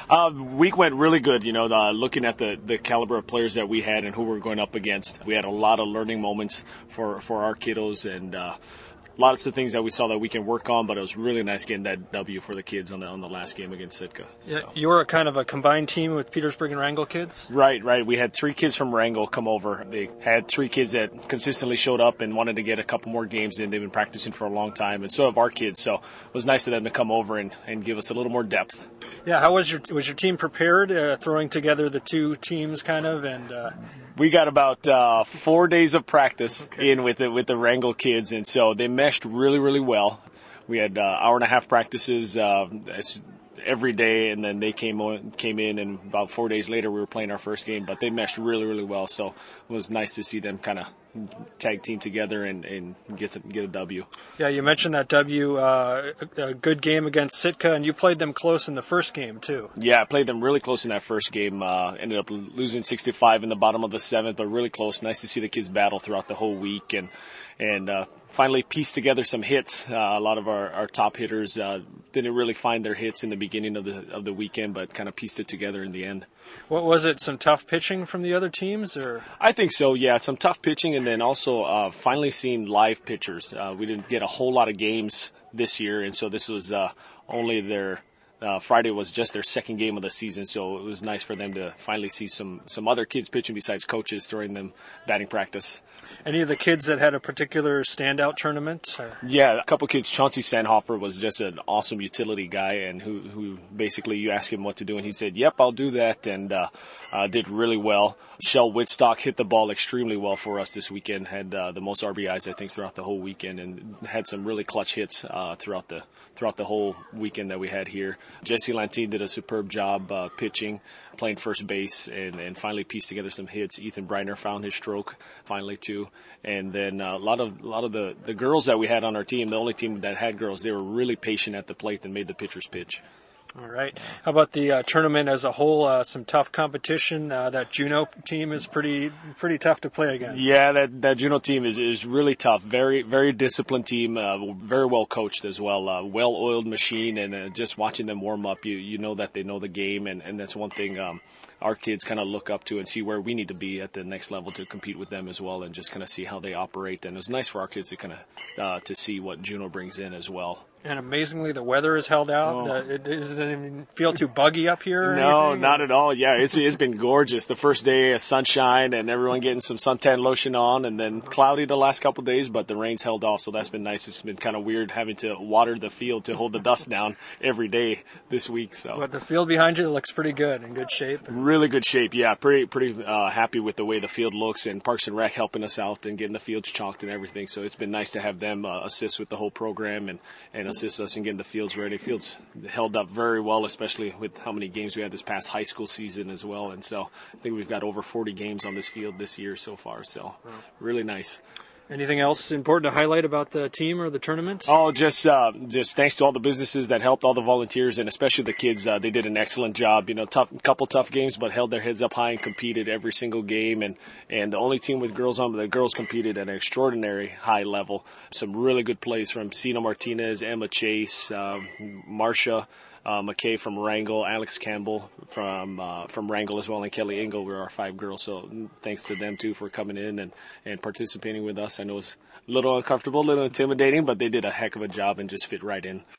Week went really good, looking at the caliber of players that we had and who we're going up against. We had a lot of learning moments for our kiddos, and lots of things that we saw that we can work on, but it was really nice getting that W for the kids on the last game against Sitka. So. Yeah, you were kind of a combined team with Petersburg and Wrangell kids? Right. We had 3 kids from Wrangell come over. They had 3 kids that consistently showed up and wanted to get a couple more games in. They've been practicing for a long time, and so have our kids. So it was nice of them to come over and give us a little more depth. Yeah, how was your team prepared, throwing together the 2 teams kind of? And we got about 4 days of practice in with the Wrangell kids, and so they meshed really, really well. We had hour and a half practices every day, and then they came in, and about 4 days later we were playing our first game. But they meshed really, really well, so it was nice to see them kind of tag team together and get a W. Yeah, you mentioned that W, a good game against Sitka, and you played them close in the first game too. Yeah, I played them really close in that first game. Ended up losing 65 in the bottom of the 7th, but really close. Nice to see the kids battle throughout the whole week and finally pieced together some hits. A lot of our top hitters didn't really find their hits in the beginning of the weekend, but kind of pieced it together in the end. What was it? Some tough pitching from the other teams, or? I think so. Yeah, some tough pitching, and then also finally seeing live pitchers. We didn't get a whole lot of games this year, and so this was only their. Friday was just their second game of the season, so it was nice for them to finally see some other kids pitching besides coaches throwing them batting practice. Any of the kids that had a particular standout tournament? Or? Yeah, a couple kids. Chauncey Sandhofer was just an awesome utility guy, and who basically you ask him what to do, and he said, "Yep, I'll do that," and did really well. Shell Whitstock hit the ball extremely well for us this weekend. Had the most RBIs I think throughout the whole weekend, and had some really clutch hits throughout the whole weekend that we had here. Jesse Lantine did a superb job pitching, playing first base, and finally pieced together some hits. Ethan Breitner found his stroke finally too, and then a lot of the girls that we had on our team, the only team that had girls, they were really patient at the plate and made the pitchers pitch. All right. How about the tournament as a whole? Some tough competition. That Juneau team is pretty tough to play against. Yeah, that Juneau team is really tough. Very, very disciplined team. Very well coached as well. Well-oiled machine, and just watching them warm up, you know that they know the game, and that's one thing our kids kind of look up to and see where we need to be at the next level to compete with them as well, and just kind of see how they operate. And it was nice for our kids to kind of to see what Juneau brings in as well. And amazingly, the weather has held out. It doesn't even feel too buggy up here. No, not at all. Yeah, it's been gorgeous. The first day, sunshine, and everyone getting some suntan lotion on, and then cloudy the last couple of days, but the rain's held off, so that's been nice. It's been kind of weird having to water the field to hold the dust down every day this week. So, but the field behind you looks pretty good, in good shape. Really good shape. Yeah, pretty happy with the way the field looks, and Parks and Rec helping us out and getting the fields chalked and everything. So it's been nice to have them assist with the whole program and assist us in getting the fields ready. Fields held up very well, especially with how many games we had this past high school season as well. And so I think we've got over 40 games on this field this year so far. So really nice. Anything else important to highlight about the team or the tournament? Oh, just thanks to all the businesses that helped, all the volunteers, and especially the kids. They did an excellent job. Couple tough games, but held their heads up high and competed every single game. And the only team with girls on, the girls competed at an extraordinary high level. Some really good plays from Sina Martinez, Emma Chase, Marsha McKay from Wrangell, Alex Campbell from Wrangell as well, and Kelly Engel were our 5 girls. So thanks to them too for coming in and participating with us. I know it's a little uncomfortable, a little intimidating, but they did a heck of a job and just fit right in.